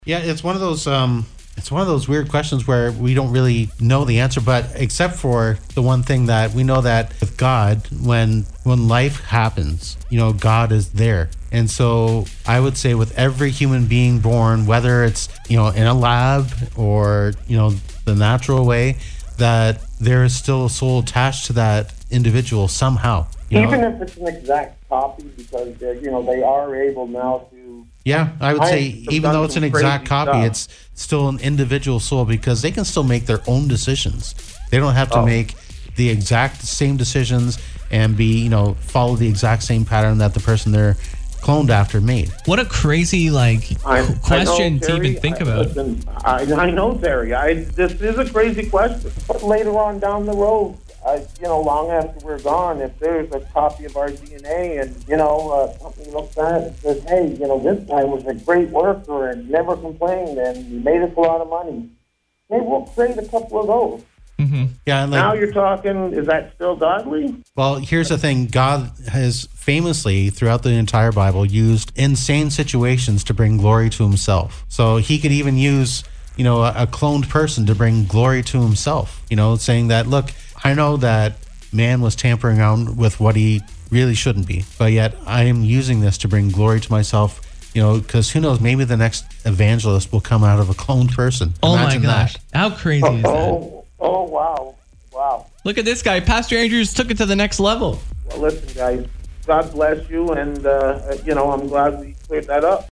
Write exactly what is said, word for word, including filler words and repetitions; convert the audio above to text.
Yeah, it's one of those um it's one of those weird questions where we don't really know the answer, but except for the one thing that we know, that with God, when when life happens, you know, God is there. And so I would say with every human being born, whether it's, you know, in a lab or, you know, the natural way, that there is still a soul attached to that individual somehow. You Even know? if it's an exact copy, because they're, you know, they are able now to. Yeah, I would I say have even done though it's an some exact crazy copy, stuff. it's still an individual soul, because they can still make their own decisions. They don't have to Oh. make the exact same decisions and be, you know, follow the exact same pattern that the person they're cloned after made. What a crazy, like, I, qu- question I know, to Terry, even think I, about. Listen, I, I know, Terry. I, this is a crazy question. But later on down the road, I, you know, long after we're gone, if there's a copy of our D N A and, you know, uh, something looks at it and says, hey, you know, this guy was a great worker and never complained and he made us a lot of money, maybe we'll create a couple of those. Mm-hmm. Yeah, and like, Now you're talking, is that still godly? well, here's the thing. God has famously, throughout the entire Bible, used insane situations to bring glory to himself. So he could even use, you know, a, a cloned person to bring glory to himself, you know, saying that, look, I know that man was tampering around with what he really shouldn't be, but yet I am using this to bring glory to myself, you know, because who knows, maybe the next evangelist will come out of a cloned person. Oh Imagine my gosh. that. How crazy is that? Oh, oh, wow. Wow. Look at this guy. Pastor Andrews took it to the next level. Well, listen, guys, God bless you, and, uh, you know, I'm glad we cleared that up.